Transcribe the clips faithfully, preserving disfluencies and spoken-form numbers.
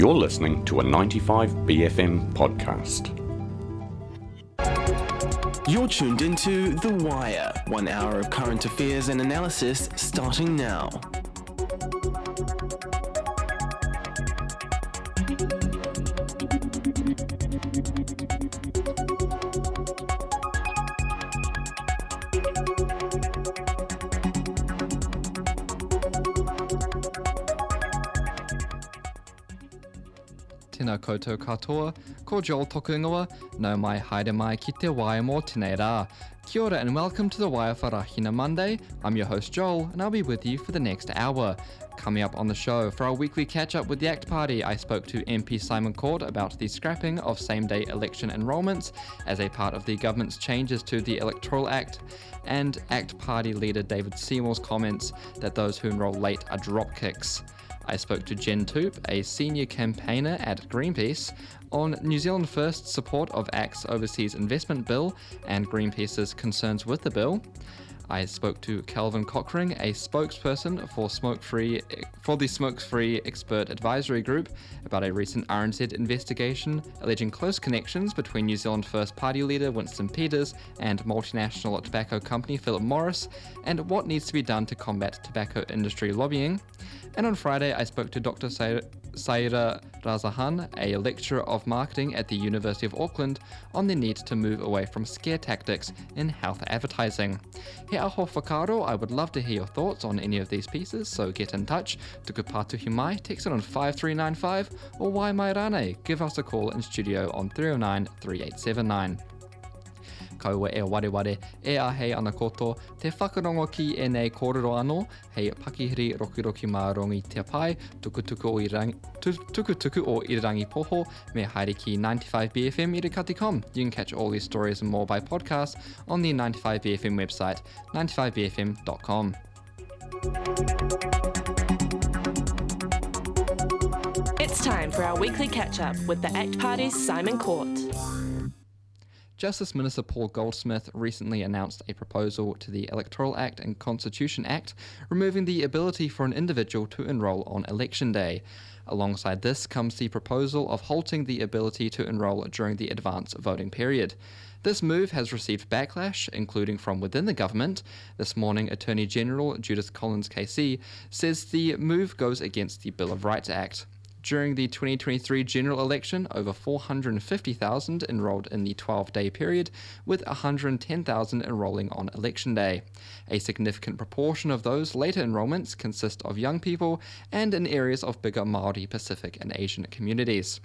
You're listening to a ninety-five B F M podcast. You're tuned into The Wire, one hour of current affairs and analysis starting now. Tēnā koutou katoa, ko Joel toku ingoa, nau mai haere mai ki te Wire mō tēnei rā. Kia ora and welcome to the Wire for Rahina Monday. I'm your host Joel and I'll be with you for the next hour. Coming up on the show, for our weekly catch-up with the ACT Party, I spoke to M P Simon Court about the scrapping of same-day election enrolments as a part of the government's changes to the Electoral Act, and ACT Party leader David Seymour's comments that those who enrol late are dropkicks. I spoke to Jen Toop, a senior campaigner at Greenpeace, on New Zealand First's support of ACT's Overseas Investment Bill and Greenpeace's concerns with the bill. I spoke to Calvin Cockring, a spokesperson for smoke-free for the Smoke-Free Expert Advisory Group, about a recent R N Z investigation alleging close connections between New Zealand First Party leader Winston Peters and multinational tobacco company Philip Morris, and what needs to be done to combat tobacco industry lobbying. And on Friday, I spoke to Doctor Saira Razahan, a lecturer of marketing at the University of Auckland, on the need to move away from scare tactics in health advertising. He aho whakaro, I would love to hear your thoughts on any of these pieces, so get in touch. Tuku pātuhi mai, text it on five three nine five, or wai mai rane, give us a call in studio on three oh nine, three eight seven nine. Kaua e wareware e a hei ana koto, te whakarongo ki e nei kōrero anō, hei pakihiri rokiroki mā rongi te pai, tukutuku o irangi, tukutuku o irangi poho, me haere ki ninety-five B F M irakati dot com. You can catch all these stories and more by podcast on the ninety-five B F M website, ninety-five B F M dot com. It's time for our weekly catch-up with the ACT Party's Simon Court. Justice Minister Paul Goldsmith recently announced a proposal to the Electoral Act and Constitution Act, removing the ability for an individual to enrol on election day. Alongside this comes the proposal of halting the ability to enrol during the advance voting period. This move has received backlash, including from within the government. This morning, Attorney General Judith Collins K C says the move goes against the Bill of Rights Act. During the twenty twenty-three general election, over four hundred fifty thousand enrolled in the twelve-day period, with one hundred ten thousand enrolling on election day. A significant proportion of those later enrolments consist of young people and in areas of bigger Māori, Pacific and Asian communities.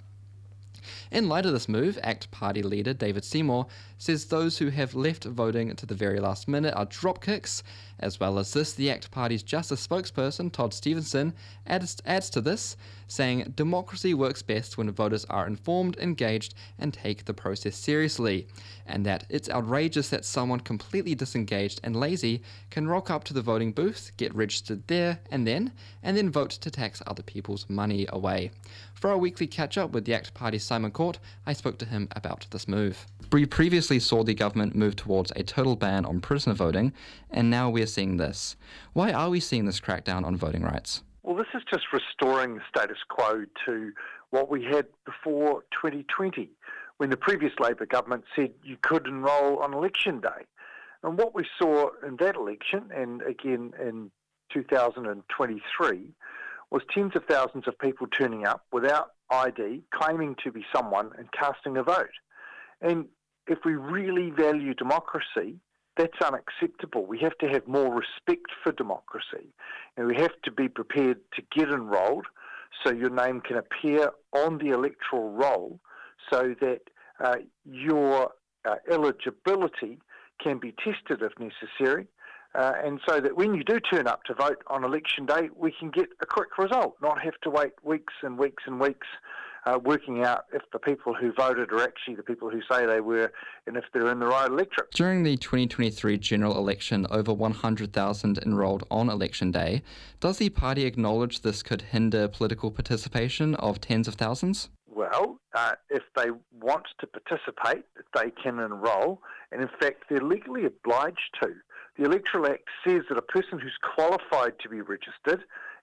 In light of this move, ACT Party leader David Seymour says those who have left voting to the very last minute are dropkicks. As well as this, the ACT Party's Justice spokesperson Todd Stevenson adds, adds to this, saying democracy works best when voters are informed, engaged and take the process seriously, and that it's outrageous that someone completely disengaged and lazy can rock up to the voting booth, get registered there and then, and then vote to tax other people's money away. For our weekly catch-up with the ACT Party's Simon Court, I spoke to him about this move. We previously saw the government move towards a total ban on prisoner voting, and now we're seeing this. Why are we seeing this crackdown on voting rights? Well, this is just restoring the status quo to what we had before twenty twenty, when the previous Labor government said you could enrol on election day. And what we saw in that election, and again in two thousand twenty-three, was tens of thousands of people turning up without I D, claiming to be someone and casting a vote. And if we really value democracy, that's unacceptable. We have to have more respect for democracy, and we have to be prepared to get enrolled so your name can appear on the electoral roll so that uh, your uh, eligibility can be tested if necessary, uh, and so that when you do turn up to vote on election day, we can get a quick result, not have to wait weeks and weeks and weeks Uh, working out if the people who voted are actually the people who say they were and if they're in the right electorate. During the twenty twenty-three general election, over one hundred thousand enrolled on election day. Does the party acknowledge this could hinder political participation of tens of thousands? Well, uh, if they want to participate, they can enrol, and in fact they're legally obliged to. The Electoral Act says that a person who's qualified to be registered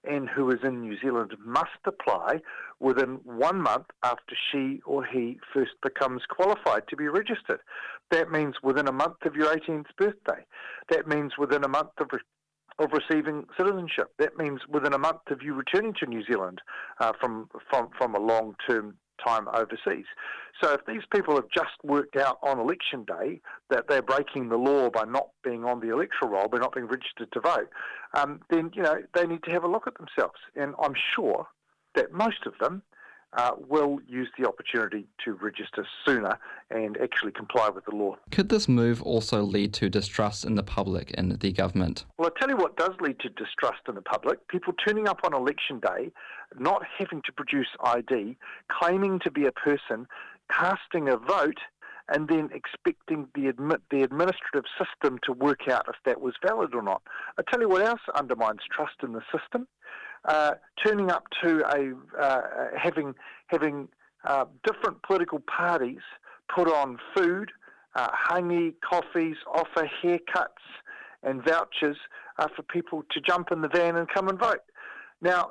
and who is in New Zealand must apply within one month after she or he first becomes qualified to be registered. That means within a month of your eighteenth birthday. That means within a month of, re- of receiving citizenship. That means within a month of you returning to New Zealand uh, from, from, from a long-term time overseas. So if these people have just worked out on election day that they're breaking the law by not being on the electoral roll, by not being registered to vote, um, then, you know, they need to have a look at themselves. And I'm sure that most of them uh, will use the opportunity to register sooner and actually comply with the law. Could this move also lead to distrust in the public and the government? Well, I'll tell you what does lead to distrust in the public. People turning up on election day, not having to produce I D, claiming to be a person, casting a vote, and then expecting the admit, the administrative system to work out if that was valid or not. I'll tell you what else undermines trust in the system. Uh, turning up to a uh, having having uh, different political parties put on food, uh, hangi, coffees, offer haircuts and vouchers uh, for people to jump in the van and come and vote. Now,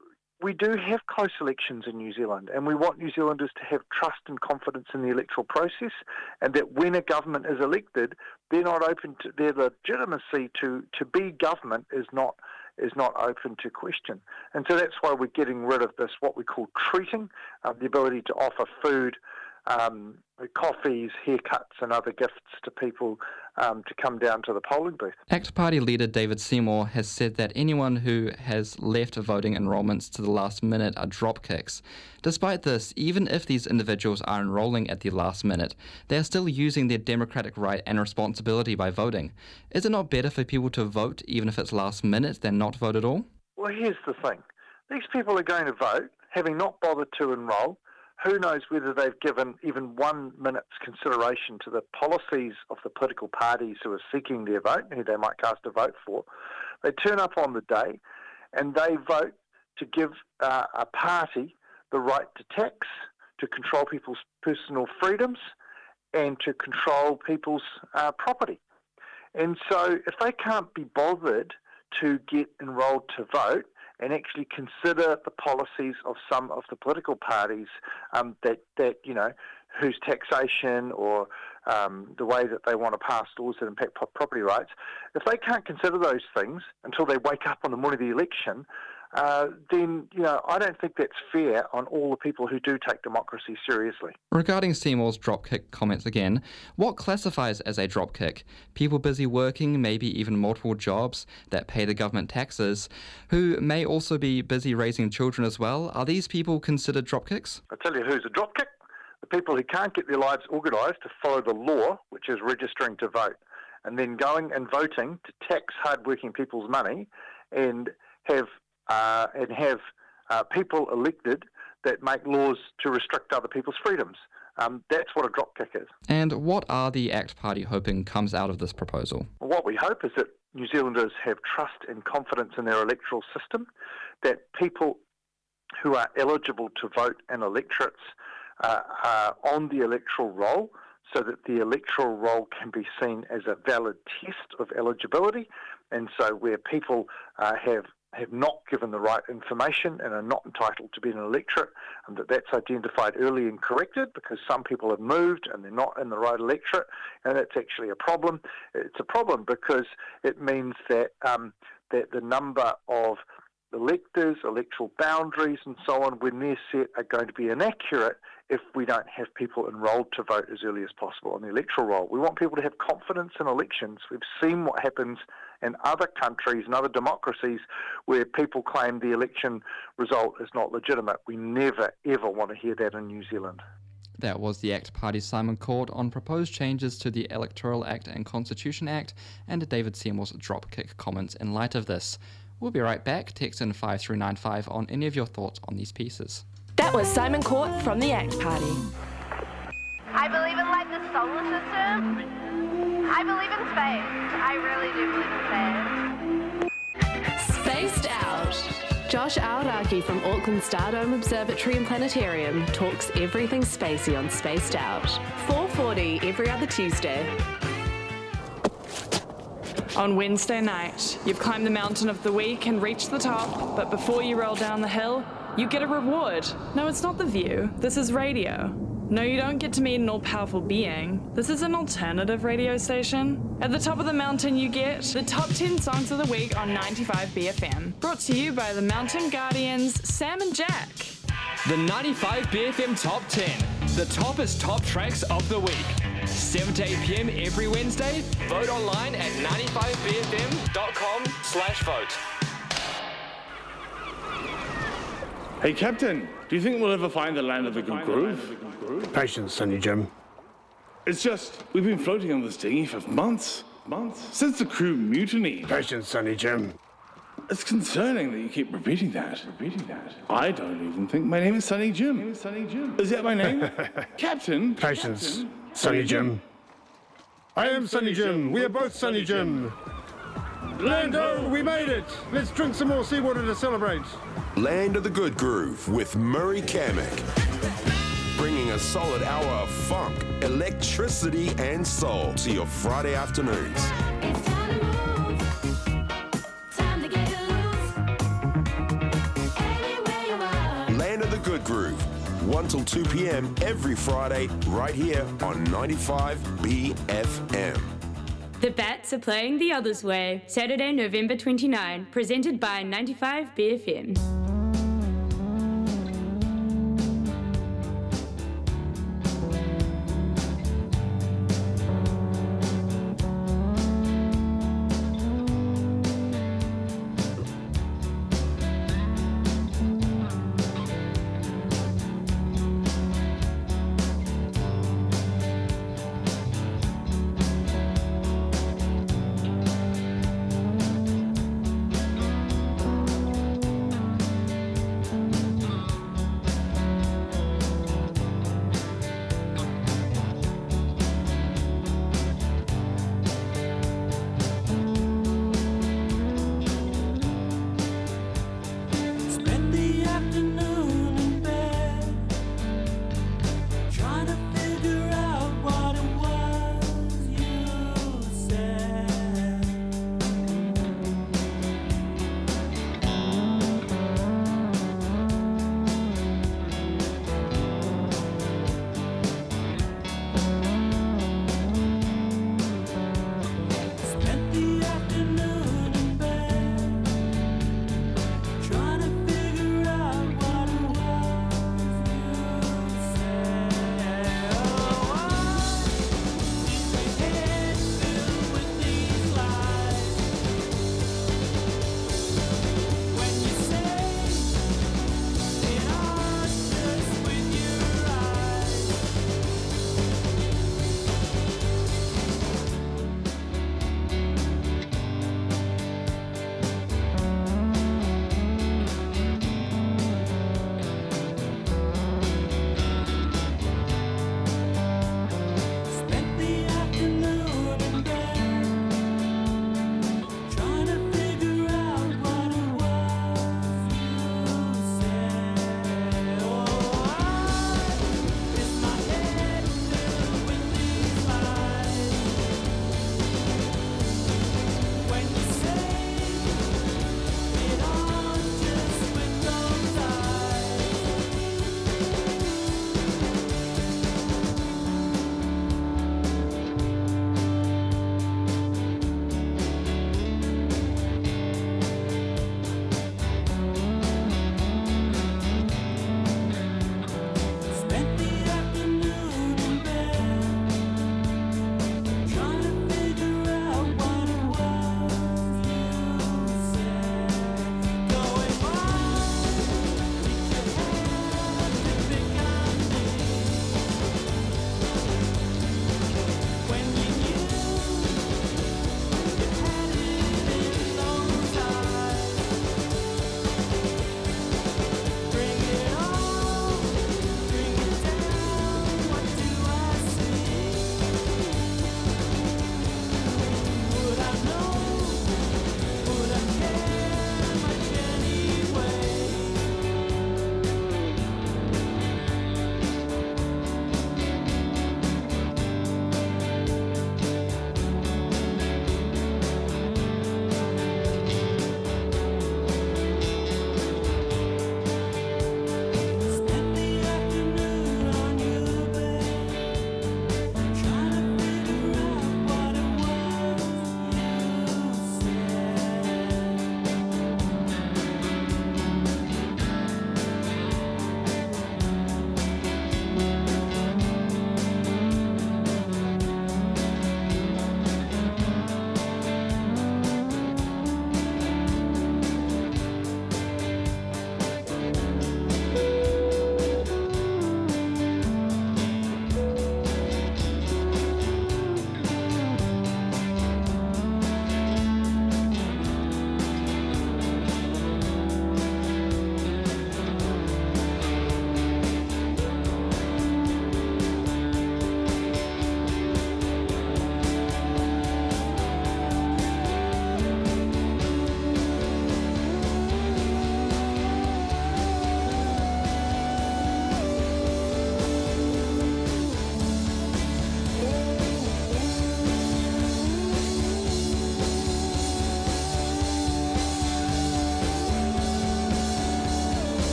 we do have close elections in New Zealand, and we want New Zealanders to have trust and confidence in the electoral process, and that when a government is elected, they're not open to their legitimacy to, to be government is not is not open to question. And so that's why we're getting rid of this, what we call treating, uh, the ability to offer food, um, coffees, haircuts and other gifts to people um, to come down to the polling booth. ACT Party leader David Seymour has said that anyone who has left voting enrolments to the last minute are dropkicks. Despite this, even if these individuals are enrolling at the last minute, they are still using their democratic right and responsibility by voting. Is it not better for people to vote, even if it's last minute, than not vote at all? Well, here's the thing. These people are going to vote, having not bothered to enrol. Who knows whether they've given even one minute's consideration to the policies of the political parties who are seeking their vote, who they might cast a vote for. They turn up on the day and they vote to give uh, a party the right to tax, to control people's personal freedoms, and to control people's uh, property. And so if they can't be bothered to get enrolled to vote, and actually consider the policies of some of the political parties um, that, that, you know, whose taxation or um, the way that they want to pass laws that impact property rights, if they can't consider those things until they wake up on the morning of the election, uh, then, you know, I don't think that's fair on all the people who do take democracy seriously. Regarding Seymour's dropkick comments again, what classifies as a dropkick? People busy working, maybe even multiple jobs that pay the government taxes, who may also be busy raising children as well. Are these people considered dropkicks? I'll tell you who's a dropkick. The people who can't get their lives organised to follow the law, which is registering to vote, and then going and voting to tax hard-working people's money and have Uh, and have uh, people elected that make laws to restrict other people's freedoms. Um, that's what a dropkick is. And what are the ACT Party hoping comes out of this proposal? What we hope is that New Zealanders have trust and confidence in their electoral system, that people who are eligible to vote in electorates uh, are on the electoral roll, so that the electoral roll can be seen as a valid test of eligibility, and so where people uh, have have not given the right information and are not entitled to be in an electorate, and that that's identified early and corrected, because some people have moved and they're not in the right electorate, and that's actually a problem. It's a problem because it means that um, that the number of electors, electoral boundaries and so on, when they're set, are going to be inaccurate if we don't have people enrolled to vote as early as possible on the electoral roll. We want people to have confidence in elections. We've seen what happens in other countries and other democracies where people claim the election result is not legitimate. We never, ever want to hear that in New Zealand. That was the ACT Party's Simon Court on proposed changes to the Electoral Act and Constitution Act, and David Seymour's dropkick comments in light of this. We'll be right back. Text in five three nine five on any of your thoughts on these pieces. That was Simon Court from the ACT Party. I believe in like the solar system. I believe in space. I really do believe in space. Spaced Out. Josh Aoraki from Auckland Stardome Observatory and Planetarium talks everything spacey on Spaced Out. four forty every other Tuesday. On Wednesday night, you've climbed the mountain of the week and reached the top, but before you roll down the hill, you get a reward. No, it's not The View. This is radio. No, you don't get to meet an all-powerful being. This is an alternative radio station. At the top of the mountain, you get the top ten songs of the week on ninety-five B F M. Brought to you by the Mountain Guardians, Sam and Jack. The ninety-five B F M Top ten. The toppest top tracks of the week. seven to eight p.m. every Wednesday. Vote online at ninety-five b f m dot com slash vote. Hey, Captain, do you think we'll ever find the land of the good groove? Patience, Sonny Jim. It's just, we've been floating on this dinghy for months. Months? Since the crew mutiny. Patience, Sonny Jim. It's concerning that you keep repeating that. Repeating that. I don't even think my name is Sonny Jim. My name is Sonny Jim. Is that my name? Captain? Patience, Captain? Sonny Jim. I am Sonny Jim. We are both Sonny Jim. Lando, we made it. Let's drink some more seawater to celebrate. Land of the Good Groove with Murray Kamek. Bringing a solid hour of funk, electricity and soul to your Friday afternoons. It's time to move. Time to get loose. Anywhere you are. Land of the Good Groove. one till two p.m. every Friday, right here on ninety-five B F M. The Bats are playing The Others Way, Saturday, November twenty-ninth, presented by ninety-five B F M.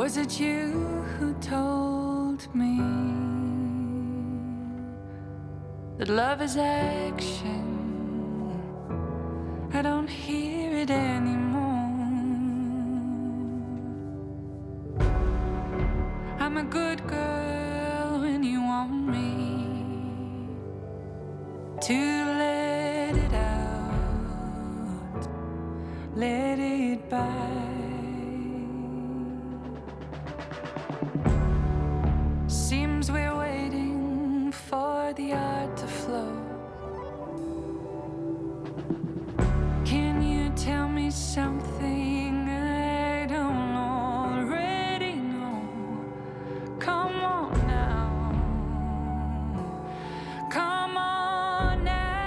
Was it you who told me that love is action? I don't hear it anymore. I'm a good girl when you want me to let it out, let it by. Seems we're waiting for the art to flow. Can you tell me something I don't already know? Come on now, come on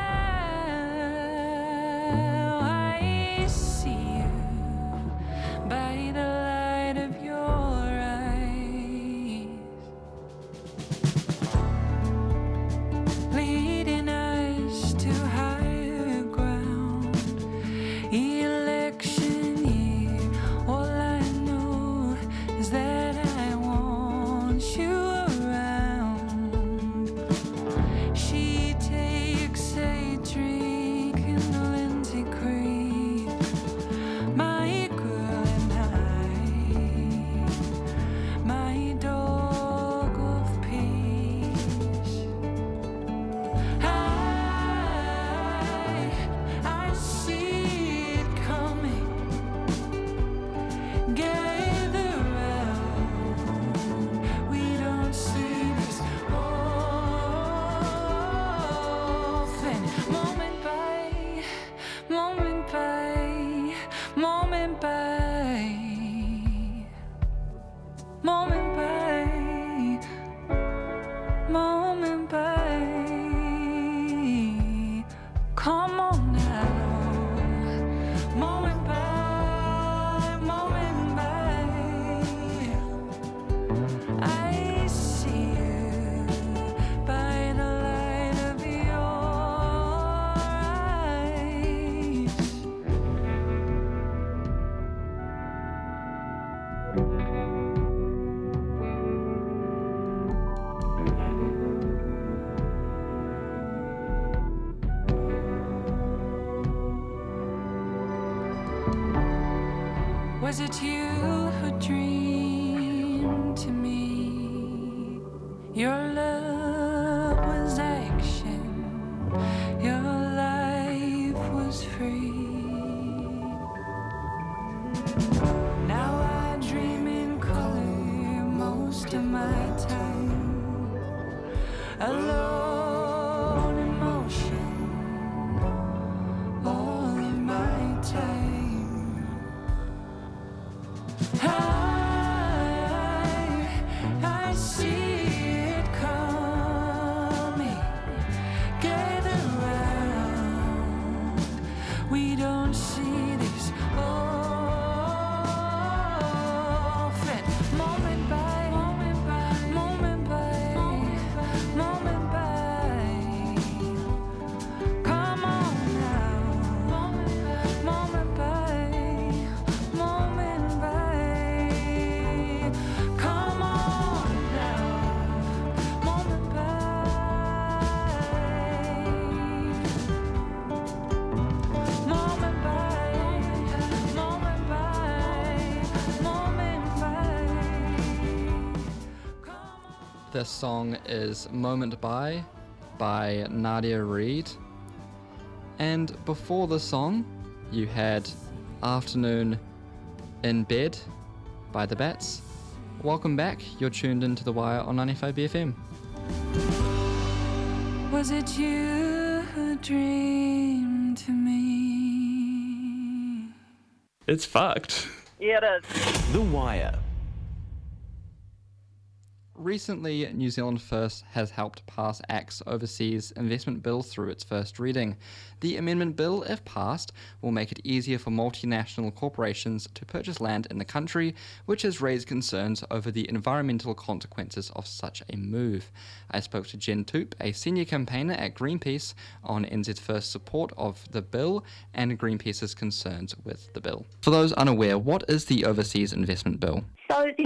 now. I see you by the light of your eyes, leading us to higher ground. Election year, all I know is that I want you around. She takes a drink in the Lindsay Creek, my girl and I, my dog of peace. I, I see it coming. Gather round. We don't see this often. Moment by moment by moment by moment by moment by. Come on now, moment by moment by. I see you by the light of your eyes. Was it you who dreamed to me? Your love was action, your life was free. Now I dream in color most of my time, alone in motion all of my time. I, I see it coming. Gather round. We don't see this often. Moment by moment by moment by moment by. Come on now. Moment by moment by. Come on now. Moment by moment by moment by moment by. The song is Moment By by Nadia Reid. And before the song, you had Afternoon in Bed by The Bats. Welcome back. You're tuned into The Wire on ninety-five B F M. Was it you who dreamed to me? It's fucked. Yeah, it is. The Wire. Recently, New Zealand First has helped pass Act's Overseas Investment Bill through its first reading. The amendment bill, if passed, will make it easier for multinational corporations to purchase land in the country, which has raised concerns over the environmental consequences of such a move. I spoke to Jen Toop, a senior campaigner at Greenpeace, on N Z First's support of the bill and Greenpeace's concerns with the bill. For those unaware, what is the Overseas Investment Bill? So the Overseas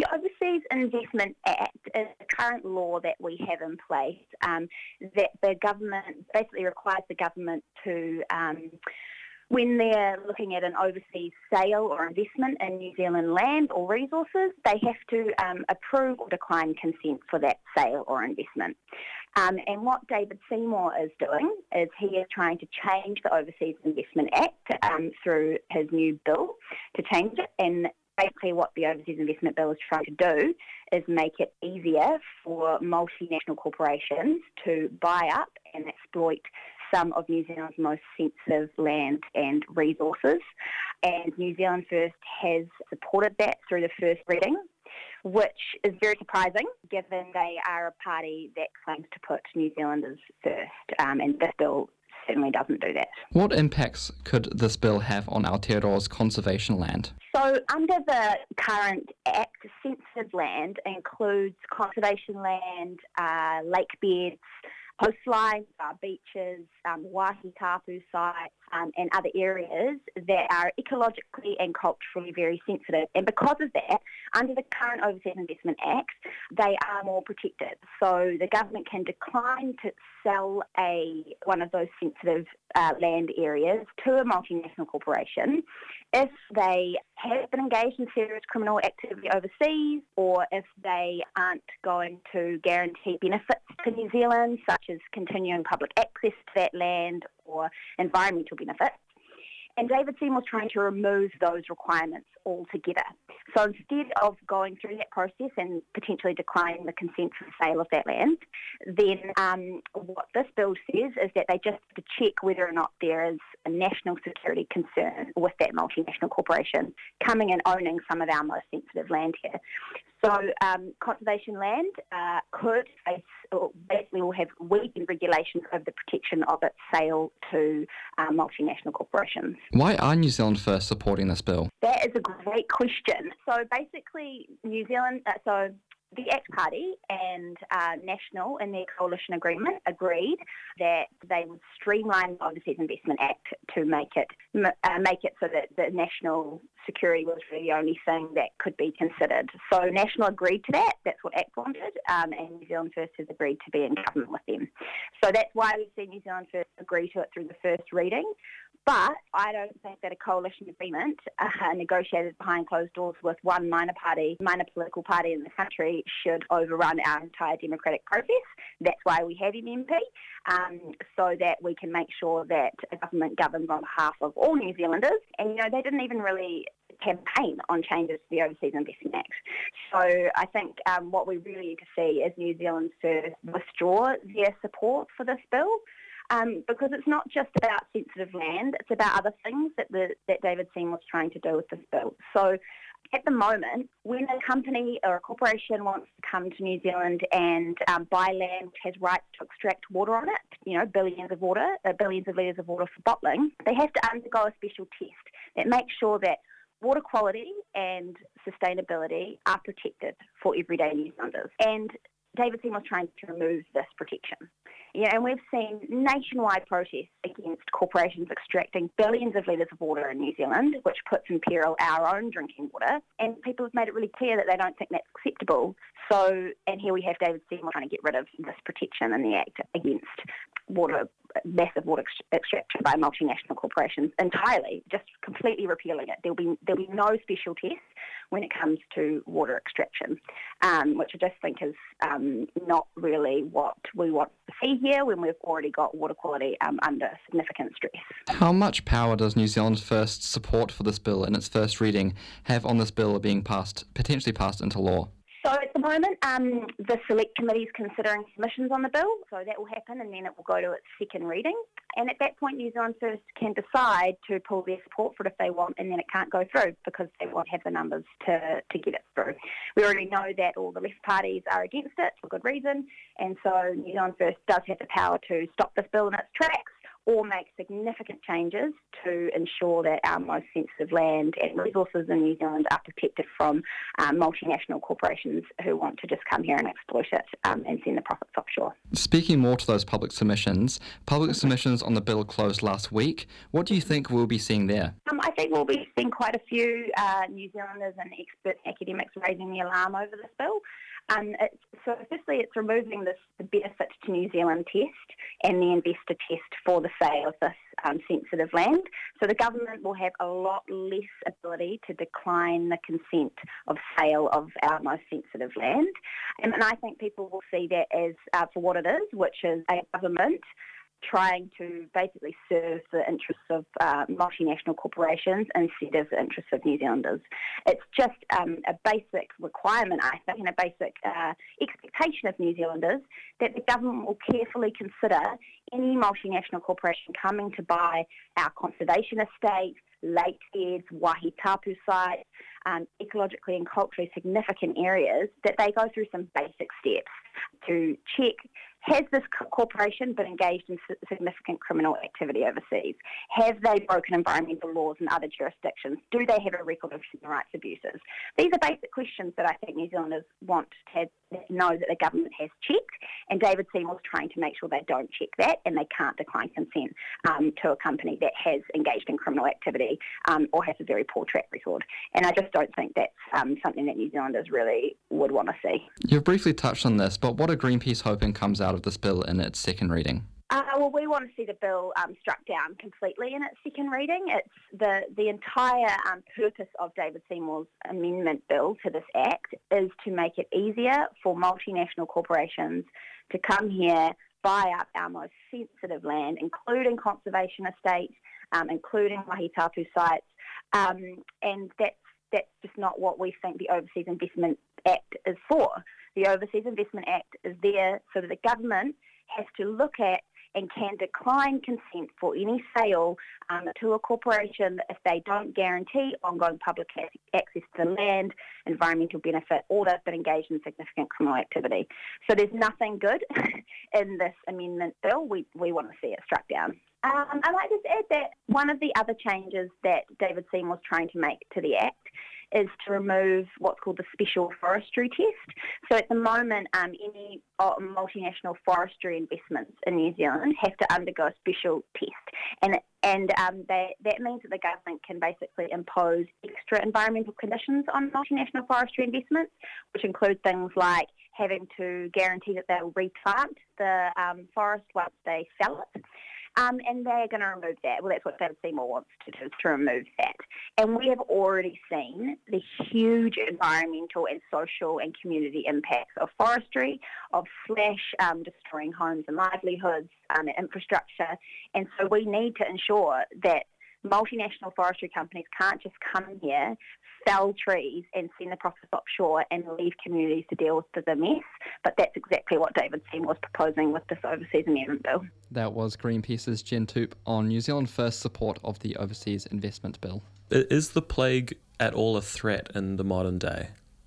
Overseas Investment Act is the current law that we have in place um, that the government basically requires the government to, um, when they're looking at an overseas sale or investment in New Zealand land or resources, they have to um, approve or decline consent for that sale or investment. Um, and what David Seymour is doing is he is trying to change the Overseas Investment Act um, through his new bill to change it. And basically what the Overseas Investment Bill is trying to do is make it easier for multinational corporations to buy up and exploit some of New Zealand's most sensitive land and resources. And New Zealand First has supported that through the first reading, which is very surprising given they are a party that claims to put New Zealanders first, um, and this bill certainly doesn't do that. What impacts could this bill have on Aotearoa's conservation land? So under the current Act, sensitive land includes conservation land, uh, lake beds, coastlines, uh, beaches, um, wāhi tapu sites, um, and other areas that are ecologically and culturally very sensitive. And because of that, under the current Overseas Investment Act, they are more protected. So the government can decline to sell a one of those sensitive uh, land areas to a multinational corporation if they have been engaged in serious criminal activity overseas, or if they aren't going to guarantee benefits to New Zealand, such as continuing public access to that land or environmental benefits. And David Seymour's trying to remove those requirements altogether. So instead of going through that process and potentially declining the consent for the sale of that land, then um, what this bill says is that they just have to check whether or not there is a national security concern with that multinational corporation coming and owning some of our most sensitive land here. So um, conservation land uh, could face, or basically will have weakened regulations over the protection of its sale to uh, multinational corporations. Why are New Zealand First supporting this bill? That is a great question. So basically, New Zealand, uh, so the ACT Party and uh, National in their coalition agreement agreed that they would streamline the Overseas Investment Act to make it uh, make it so that the national security was really the only thing that could be considered. So National agreed to that. That's what ACT wanted, um, and New Zealand First has agreed to be in government with them. So that's why we've seen New Zealand First agree to it through the first reading. But I don't think that a coalition agreement uh, negotiated behind closed doors with one minor party, minor political party in the country should overrun our entire democratic process. That's why we have M M P, um, so that we can make sure that a government governs on behalf of all New Zealanders. And, you know, they didn't even really campaign on changes to the Overseas Investment Act. So I think um, what we really need to see is New Zealand First withdraw their support for this bill. Um, because it's not just about sensitive land, it's about other things that the, that David Seymour's trying to do with this bill. So at the moment, when a company or a corporation wants to come to New Zealand and um, buy land which has rights to extract water on it, you know, billions of water, uh, billions of litres of water for bottling, they have to undergo a special test that makes sure that water quality and sustainability are protected for everyday New Zealanders. And David Seymour's trying to remove this protection. You know, and we've seen nationwide protests against corporations extracting billions of litres of water in New Zealand, which puts in peril our own drinking water. And people have made it really clear that they don't think that's acceptable. So, and here we have David Seymour trying to get rid of this protection in the Act against water, massive water extraction by multinational corporations entirely, just completely repealing it. There'll be there'll be no special tests when it comes to water extraction, um, which I just think is um, not really what we want to see here when we've already got water quality um, under significant stress. How much power does New Zealand First support for this bill in its first reading have on this bill being passed, potentially passed into law? So at the moment, um, the Select Committee is considering submissions on the bill, so that will happen and then it will go to its second reading. And at that point, New Zealand First can decide to pull their support for it if they want, and then it can't go through because they won't have the numbers to, to get it through. We already know that all the left parties are against it for good reason, and so New Zealand First does have the power to stop this bill in its tracks, or make significant changes to ensure that our most sensitive land and resources in New Zealand are protected from um, multinational corporations who want to just come here and exploit it um, and send the profits offshore. Speaking more to those public submissions, public submissions on the bill closed last week. What do you think we'll be seeing there? Um, I think we'll be seeing quite a few uh, New Zealanders and expert academics raising the alarm over this bill. Um, it's, so firstly, it's removing this the benefit to New Zealand test and the investor test for the sale of this um, sensitive land. So the government will have a lot less ability to decline the consent of sale of our most sensitive land. And, and I think people will see that as uh, for what it is, which is a government trying to basically serve the interests of uh, multinational corporations instead of the interests of New Zealanders. It's just um, a basic requirement, I think, and a basic uh, expectation of New Zealanders that the government will carefully consider any multinational corporation coming to buy our conservation estate, lake beds, wahi tapu sites, um, ecologically and culturally significant areas, that they go through some basic steps to check, has this corporation been engaged in significant criminal activity overseas? Have they broken environmental laws in other jurisdictions? Do they have a record of human rights abuses? These are basic questions that I think New Zealanders want to have, know that the government has checked, and David Seymour's trying to make sure they don't check that and they can't decline consent um, to a company that has engaged in criminal activity um, or has a very poor track record. And I just don't think that's um, something that New Zealanders really would want to see. You've briefly touched on this, but what are Greenpeace hoping comes out of this bill in its second reading? Uh, well, we want to see the bill um, struck down completely in its second reading. It's the the entire um, purpose of David Seymour's amendment bill to this Act is to make it easier for multinational corporations to come here, buy up our most sensitive land, including conservation estates, um, including wahi tapu sites, um, and that's that's just not what we think the Overseas Investment Act is for. The Overseas Investment Act is there so that the government has to look at and can decline consent for any sale um, to a corporation if they don't guarantee ongoing public access to the land, environmental benefit, or they've been engaged in significant criminal activity. So there's nothing good in this amendment bill. We, we want to see it struck down. Um, I'd like to add that one of the other changes that David Seymour's trying to make to the Act is to remove what's called the special forestry test. So at the moment, um, any uh, multinational forestry investments in New Zealand have to undergo a special test. And and um, they, that means that the government can basically impose extra environmental conditions on multinational forestry investments, which include things like having to guarantee that they'll replant the um, forest once they sell it. Um, and they're going to remove that. Well, that's what David Seymour wants to do, is to remove that. And we have already seen the huge environmental and social and community impacts of forestry, of slash um, destroying homes and livelihoods um, and infrastructure. And so we need to ensure that multinational forestry companies can't just come here, fell trees and send the profits offshore and leave communities to deal with the mess. But that's exactly what David Seymour was proposing with this Overseas Amendment Bill. That was Greenpeace's Jen Toop on New Zealand First's support of the Overseas Investment Bill. Is the plague at all a threat in the modern day?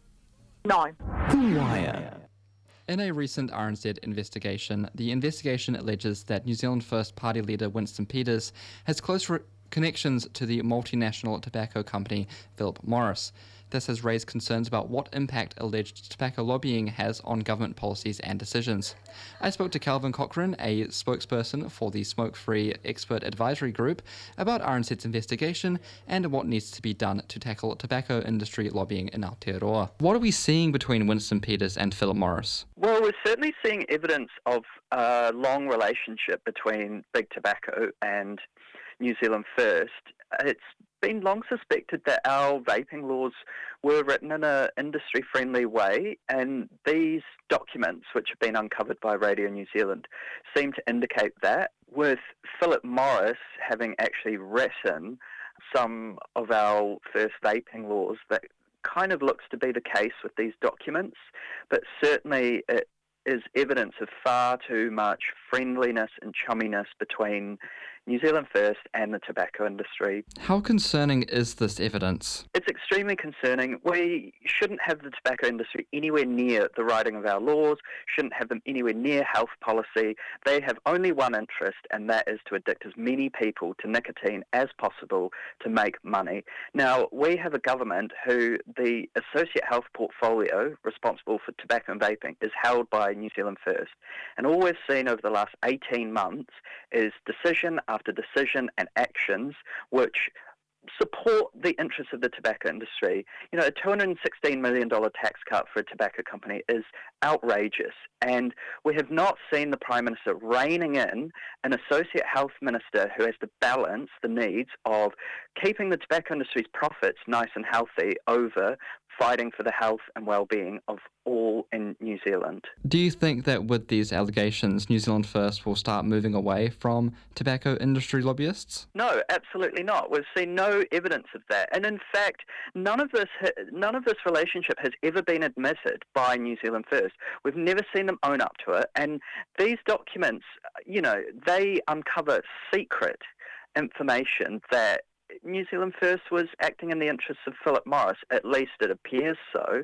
No. The Wire. In a recent R N Z investigation, the investigation alleges that New Zealand First Party leader Winston Peters has close re- connections to the multinational tobacco company Philip Morris. This has raised concerns about what impact alleged tobacco lobbying has on government policies and decisions. I spoke to Calvin Cochrane, a spokesperson for the Smoke-Free Expert Advisory Group, about R N Z's investigation and what needs to be done to tackle tobacco industry lobbying in Aotearoa. What are we seeing between Winston Peters and Philip Morris? Well, we're certainly seeing evidence of a long relationship between Big Tobacco and New Zealand First. It's been long suspected that our vaping laws were written in an industry-friendly way, and these documents, which have been uncovered by Radio New Zealand, seem to indicate that, with Philip Morris having actually written some of our first vaping laws. That kind of looks to be the case with these documents, but certainly it is evidence of far too much friendliness and chumminess between New Zealand First and the tobacco industry. How concerning is this evidence? It's extremely concerning. We shouldn't have the tobacco industry anywhere near the writing of our laws, shouldn't have them anywhere near health policy. They have only one interest, and that is to addict as many people to nicotine as possible to make money. Now, we have a government who the Associate Health Portfolio, responsible for tobacco and vaping, is held by New Zealand First. And all we've seen over the last eighteen months is decision after decision and actions which support the interests of the tobacco industry. You know, a two hundred sixteen million dollars tax cut for a tobacco company is outrageous, and we have not seen the Prime Minister reining in an Associate Health Minister who has to balance the needs of keeping the tobacco industry's profits nice and healthy over fighting for the health and well-being of all in New Zealand. Do you think that with these allegations, New Zealand First will start moving away from tobacco industry lobbyists? No, absolutely not. We've seen no evidence of that. And in fact, none of this none of this relationship has ever been admitted by New Zealand First. We've never seen them own up to it. And these documents, you know, they uncover secret information that New Zealand First was acting in the interests of Philip Morris, at least it appears so,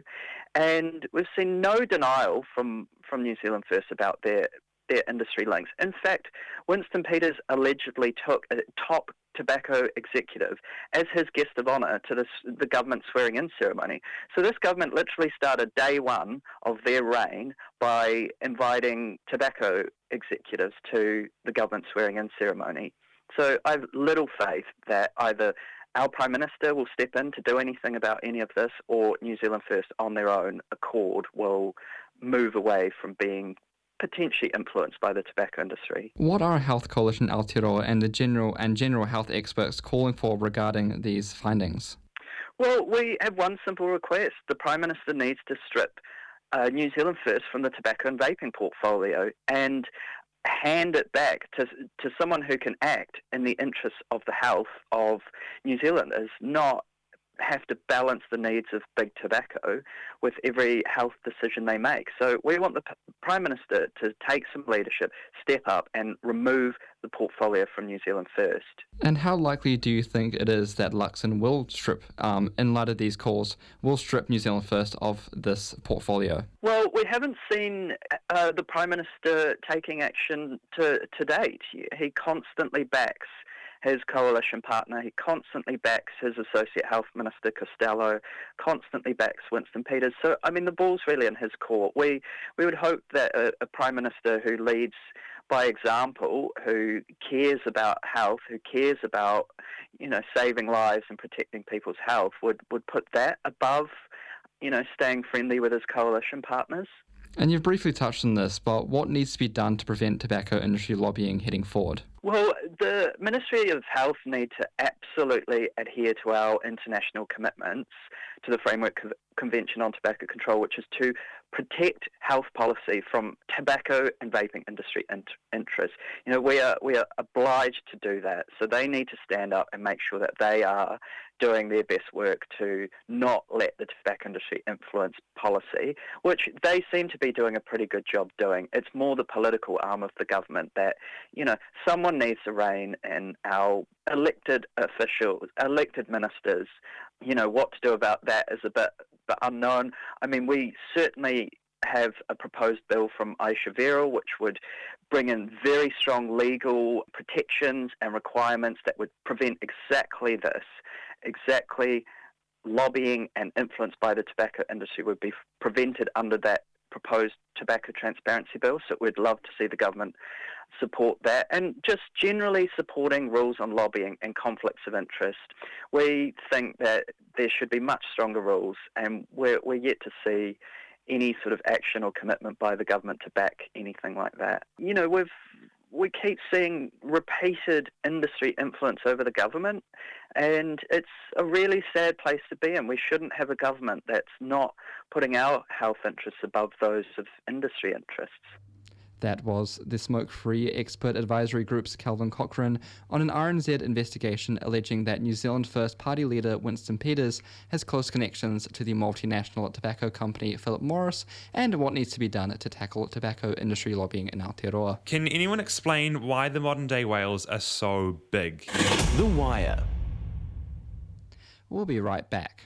and we've seen no denial from, from New Zealand First about their their industry links. In fact, Winston Peters allegedly took a top tobacco executive as his guest of honour to this, the government swearing-in ceremony. So this government literally started day one of their reign by inviting tobacco executives to the government swearing-in ceremony. So I have little faith that either our Prime Minister will step in to do anything about any of this, or New Zealand First on their own accord will move away from being potentially influenced by the tobacco industry. What are Health Coalition Aotearoa and the general and general health experts calling for regarding these findings? Well, we have one simple request. The Prime Minister needs to strip uh, New Zealand First from the tobacco and vaping portfolio and hand it back to to someone who can act in the interests of the health of New Zealanders, not have to balance the needs of big tobacco with every health decision they make. So we want the P- Prime Minister to take some leadership, step up and remove the portfolio from New Zealand First. And how likely do you think it is that Luxon will strip, um, in light of these calls, will strip New Zealand First of this portfolio? Well, we haven't seen uh, the Prime Minister taking action to, to date. He constantly backs his coalition partner, he constantly backs his Associate Health Minister, Costello, constantly backs Winston Peters. So, I mean, the ball's really in his court. We we would hope that a, a Prime Minister who leads by example, who cares about health, who cares about, you know, saving lives and protecting people's health, would, would put that above, you know, staying friendly with his coalition partners. And you've briefly touched on this, but what needs to be done to prevent tobacco industry lobbying heading forward? Well, the Ministry of Health need to absolutely adhere to our international commitments to the Framework Co- Convention on Tobacco Control, which is to protect health policy from tobacco and vaping industry in- interests. You know, we are we are obliged to do that. So they need to stand up and make sure that they are doing their best work to not let the tobacco industry influence policy, which they seem to be doing a pretty good job doing. It's more the political arm of the government that, you know, someone needs to rein in our elected officials, elected ministers. You know, what to do about that is a bit, bit unknown. I mean, we certainly have a proposed bill from Aisha Verrall which would bring in very strong legal protections and requirements that would prevent exactly this, exactly lobbying and influence by the tobacco industry would be prevented under that proposed tobacco transparency bill. So we'd love to see the government support that, and just generally supporting rules on lobbying and conflicts of interest. We think that there should be much stronger rules, and we're, we're yet to see any sort of action or commitment by the government to back anything like that. You know, we've we keep seeing repeated industry influence over the government, and it's a really sad place to be in. We shouldn't have a government that's not putting our health interests above those of industry interests. That was the Smoke-Free Expert Advisory Group's Calvin Cochrane on an R N Z investigation alleging that New Zealand First Party leader Winston Peters has close connections to the multinational tobacco company Philip Morris and what needs to be done to tackle tobacco industry lobbying in Aotearoa. Can anyone explain why the modern-day whales are so big? The Wire. We'll be right back.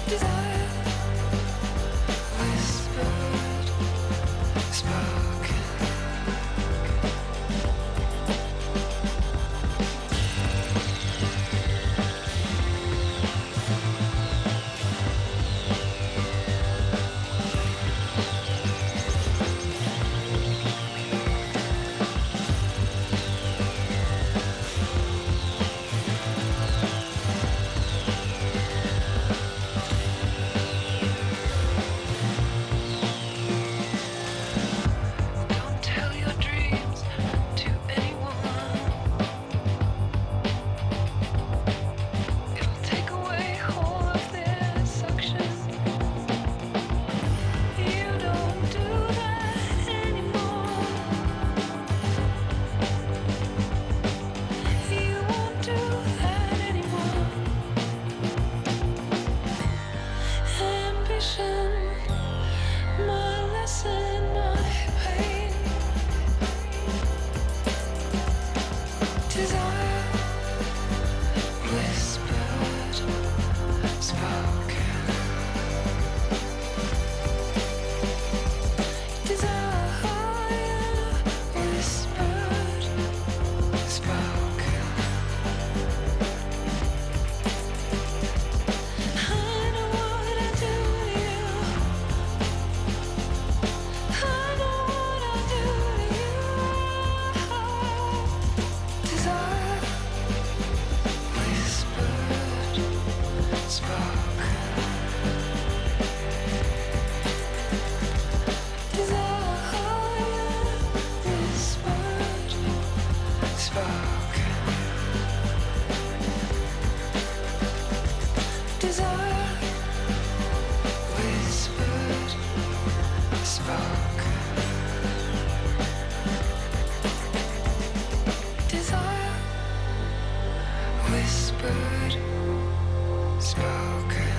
Desire whispered, spoken. Don't tell your dreams to anyone. It'll take away all of their suction. You don't do that anymore. You won't do that anymore. Ambition, my lesson, my pain. Desire whispered, spoken. Desire whispered, spoken. I know what I do to you. I know what I do to you. Desire whispered, spoken. Desire whispered, spoken. Desire whispered, spoken. Desire whispered, spoken.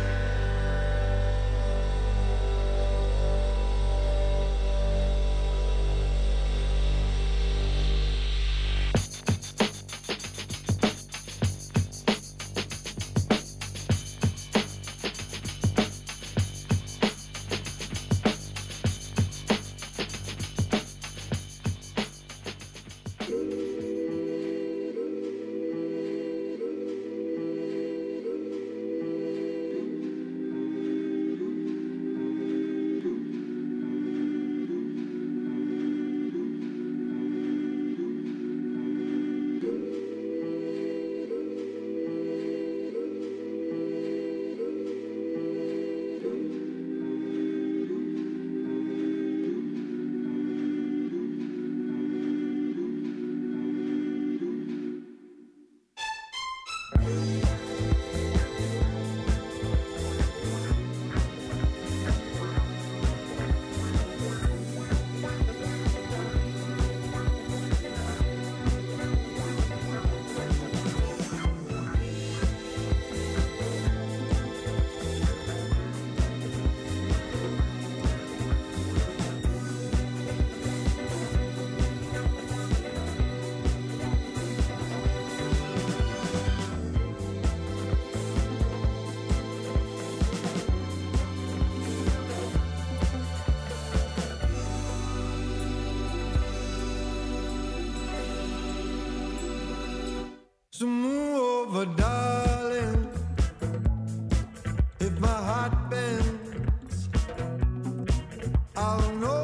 So move over, darling. If my heart bends, I'll know.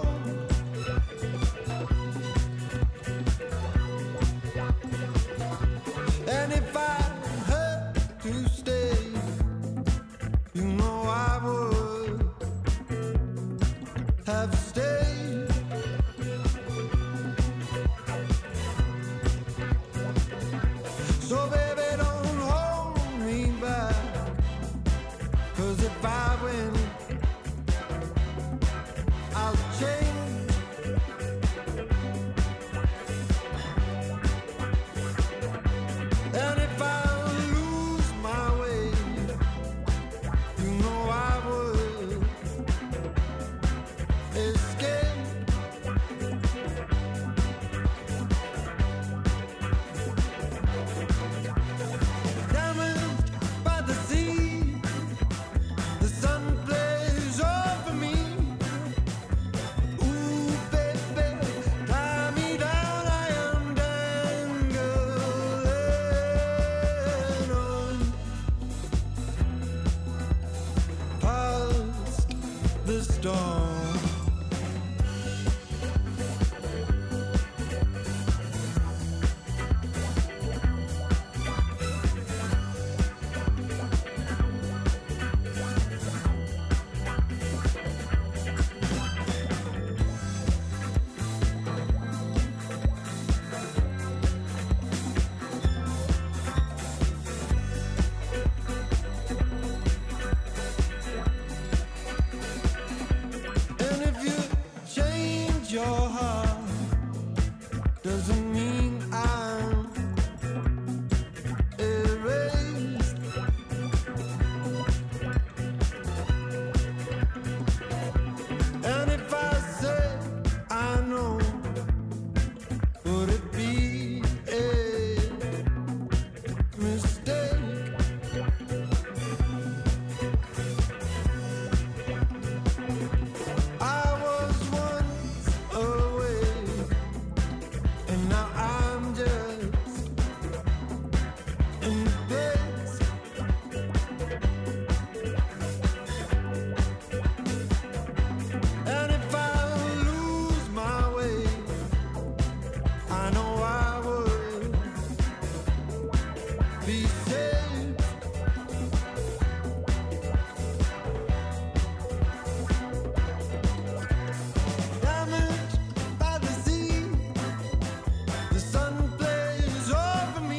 And if I had to stay, you know I would have stayed. So baby, don't hold me back, 'cause if I win, I'll change. And if I lose my way, you know I would escape. Damaged by the sea, the storm. And if you change your heart, doesn't mean I'm erased. And if I say I know, would it be a mistake? I was once away, and now I'm just in place. And if I lose my way, I know I would be safe. Damaged by the sea, the sun plays over me.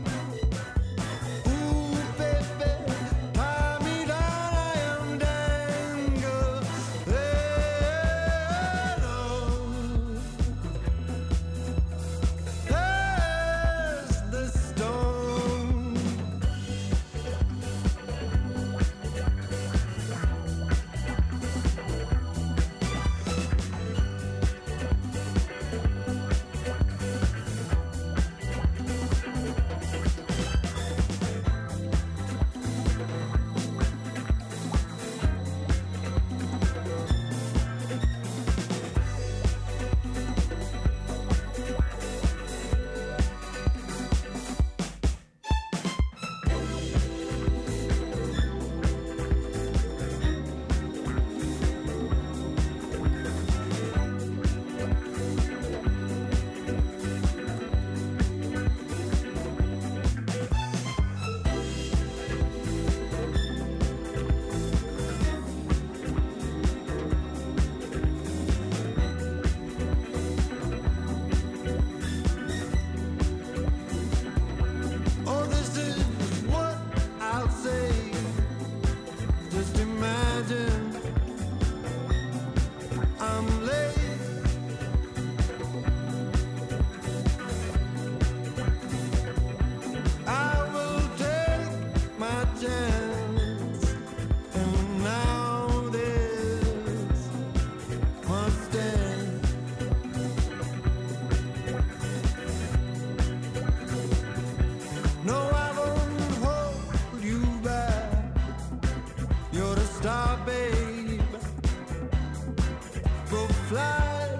Ooh, baby, tie me down, I am dangerous. There's the storm. Oh, this is what I'll say. Just imagine I'm late. I will take my chance, and now this must end. No, I won't hold you back. You're the star, babe. Go fly.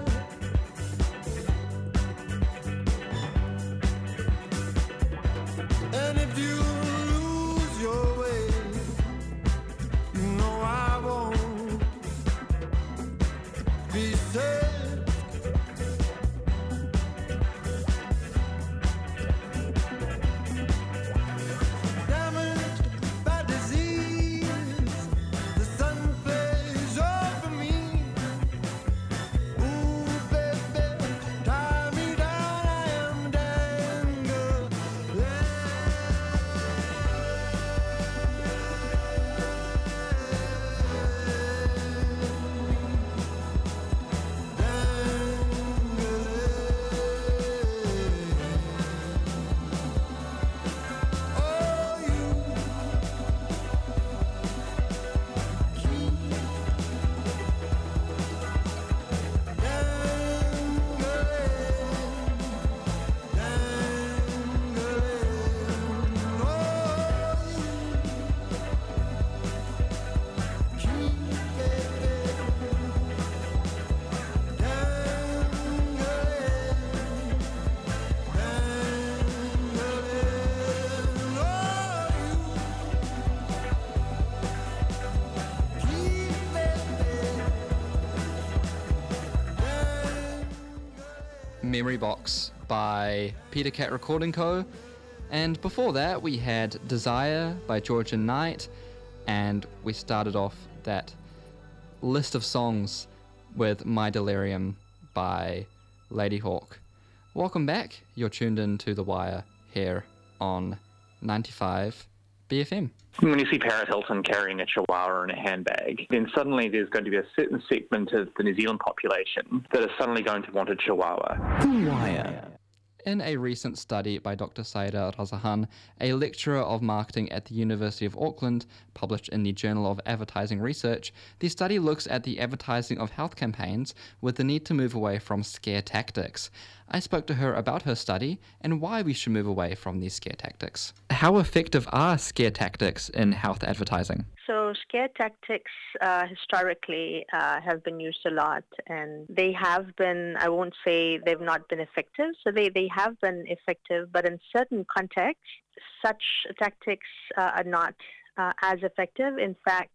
And if you lose your way, you know I won't be safe. Damaged by disease, the sun plays over me. Ooh, Memory Box by Peter Cat Recording Co. And before that, we had Desire by Georgian Knight. And we started off that list of songs with My Delirium by Ladyhawke. Welcome back. You're tuned in to The Wire here on ninety-five B F M. When you see Paris Hilton carrying a chihuahua in a handbag, then suddenly there's going to be a certain segment of the New Zealand population that is suddenly going to want a chihuahua. The Wire. In a recent study by Doctor Saida Razahan, a lecturer of marketing at the University of Auckland, published in the Journal of Advertising Research, the study looks at the advertising of health campaigns with the need to move away from scare tactics. I spoke to her about her study and why we should move away from these scare tactics. How effective are scare tactics in health advertising? So scare tactics uh, historically uh, have been used a lot, and they have been, I won't say they've not been effective, so they, they have been effective, but in certain contexts, such tactics uh, are not uh, as effective. In fact,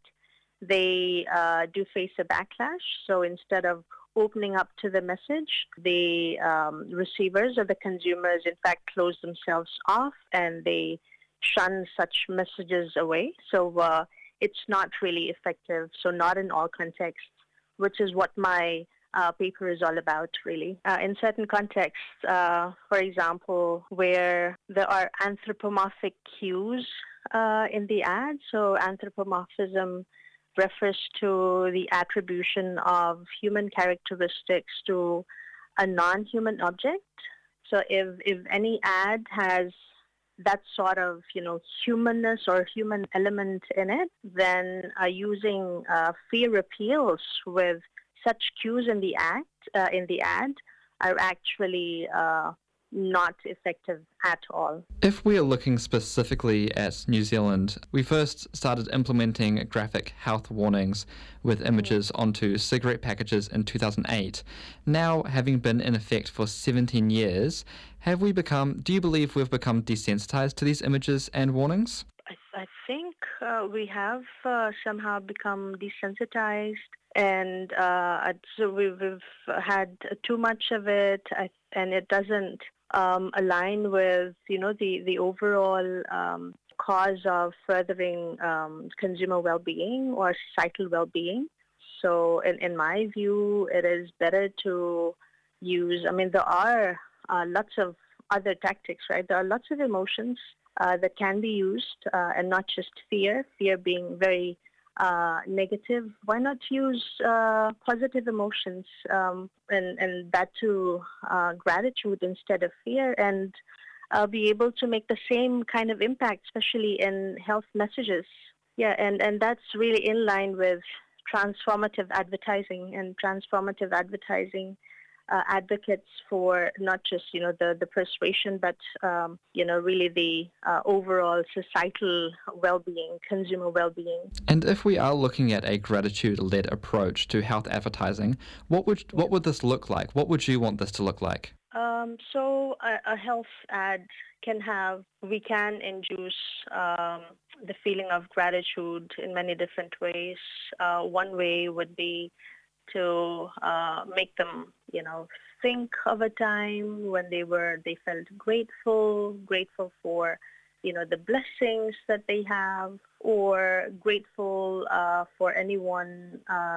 they uh, do face a backlash. So instead of opening up to the message, the um, receivers or the consumers in fact close themselves off and they shun such messages away. So uh, it's not really effective, so not in all contexts, which is what my uh, paper is all about, really. Uh, in certain contexts, uh, for example, where there are anthropomorphic cues uh, in the ad, so anthropomorphism refers to the attribution of human characteristics to a non-human object. So if, if any ad has that sort of, you know, humanness or human element in it, then uh, using uh, fear appeals with such cues in the act, uh, in the ad, are actually uh, not effective at all. If we are looking specifically at New Zealand, we first started implementing graphic health warnings with images onto cigarette packages in two thousand eight. Now, having been in effect for seventeen years, have we become, do you believe we've become desensitized to these images and warnings? I, I think uh, we have uh, somehow become desensitized, and uh, so we've, we've had too much of it, and it doesn't Um, align with, you know, the, the overall um, cause of furthering um, consumer well-being or societal well-being. So in, in my view, it is better to use, I mean, there are uh, lots of other tactics, right? There are lots of emotions uh, that can be used uh, and not just fear, fear being very Uh, negative. Why not use uh, positive emotions um, and, and that too uh, gratitude instead of fear, and uh, be able to make the same kind of impact, especially in health messages. Yeah, and, and that's really in line with transformative advertising, and transformative advertising uh, advocates for not just, you know, the, the persuasion, but, um, you know, really the uh, overall societal well-being, consumer well-being. And if we are looking at a gratitude-led approach to health advertising, what would what would this look like? What would you want this to look like? Um, so a, a health ad can have, we can induce um, the feeling of gratitude in many different ways. Uh, one way would be to uh, make them, you know, think of a time when they were, they felt grateful, grateful for, you know, the blessings that they have, or grateful uh, for anyone's,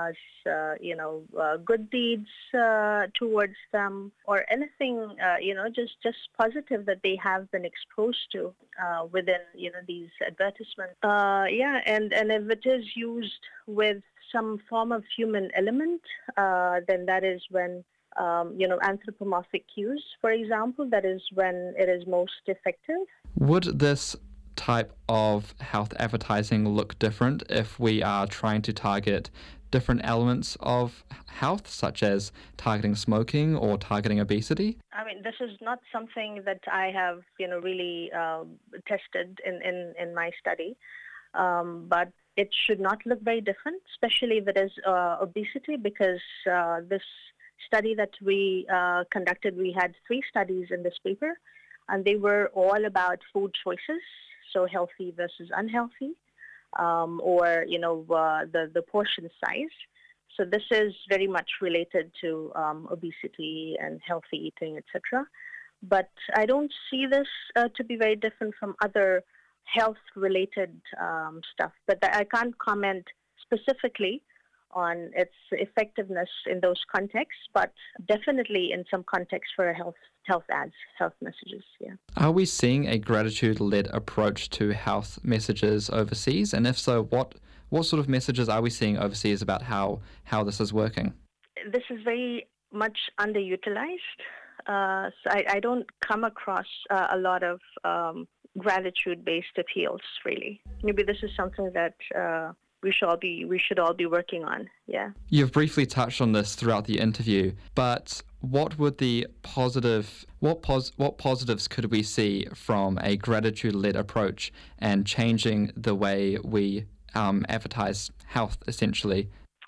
uh, you know, uh, good deeds uh, towards them, or anything, uh, you know, just, just positive that they have been exposed to uh, within, you know, these advertisements. Uh, yeah, and, and if it is used with some form of human element, uh, then that is when, um, you know, anthropomorphic cues, for example, that is when it is most effective. Would this type of health advertising look different if we are trying to target different elements of health, such as targeting smoking or targeting obesity? I mean, this is not something that I have, you know, really uh, tested in, in, in my study, um, but it should not look very different, especially if it is uh, obesity, because uh, this study that we uh, conducted, we had three studies in this paper, and they were all about food choices, so healthy versus unhealthy, um, or, you know, uh, the, the portion size. So So this is very much related to um, obesity and healthy eating, et cetera. But I don't see this uh, to be very different from other health-related um, stuff. But I can't comment specifically on its effectiveness in those contexts, but definitely in some context for health health ads, health messages, yeah. Are we seeing a gratitude-led approach to health messages overseas? And if so, what what sort of messages are we seeing overseas about how, how this is working? This is very much underutilized. Uh, so I, I don't come across uh, a lot of um, gratitude-based appeals, really. Maybe this is something that uh, we should all be we should all be working on. Yeah. You've briefly touched on this throughout the interview, but what would the positive what pos what positives could we see from a gratitude-led approach and changing the way we um, advertise health, essentially?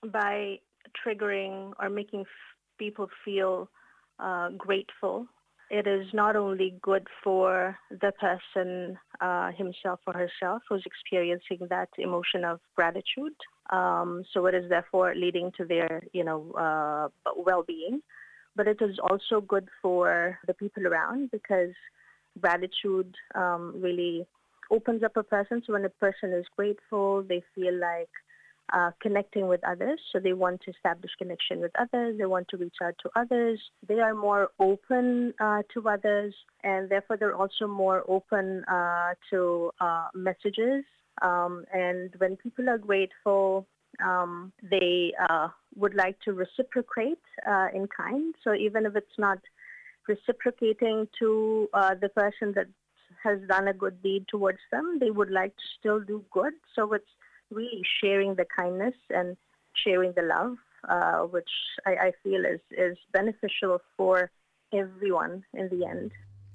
By triggering or making f- people feel uh, grateful. It is not only good for the person uh, himself or herself who's experiencing that emotion of gratitude. Um, so it is therefore leading to their, you know, uh, well-being. But it is also good for the people around because gratitude um, really opens up a person. So when a person is grateful, they feel like Uh, connecting with others, so they want to establish connection with others, they want to reach out to others, they are more open uh, to others, and therefore they're also more open uh, to uh, messages. Um, and when people are grateful, um, they uh, would like to reciprocate uh, in kind. So even if it's not reciprocating to uh, the person that has done a good deed towards them, they would like to still do good. So it's really sharing the kindness and sharing the love, uh, which I, I feel is, is beneficial for everyone in the end.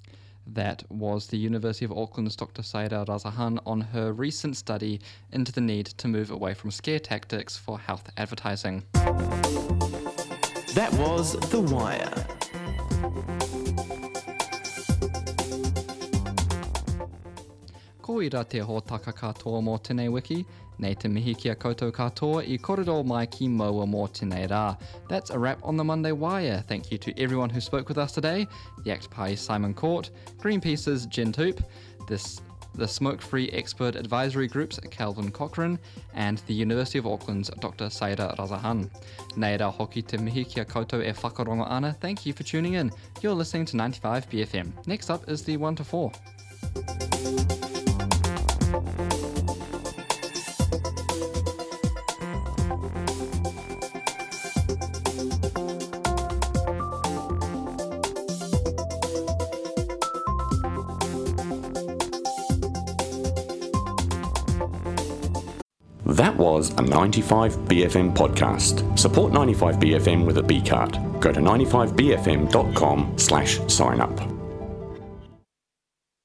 That was the University of Auckland's Doctor Saida Razahan on her recent study into the need to move away from scare tactics for health advertising. That was The Wire. Ko ira te hōtaka katoa mō tēnei wiki, nei te mihi kia koutou katoa I korero mai ki maua mō tēnei rā. That's a wrap on the Monday Wire. Thank you to everyone who spoke with us today. The ACTPI Simon Court, Greenpeace's Jen Toop, this, the Smoke-Free Expert Advisory Group's Calvin Cochran, and the University of Auckland's Doctor Saida Razahan. Nei rā hoki te mihi kia koutou e whakarongo ana. Thank you for tuning in. You're listening to ninety-five B F M. Next up is the one to four. That was a ninety-five B F M podcast. Support ninety-five B F M with a B card. Go to ninety-five B F M dot com slash sign up.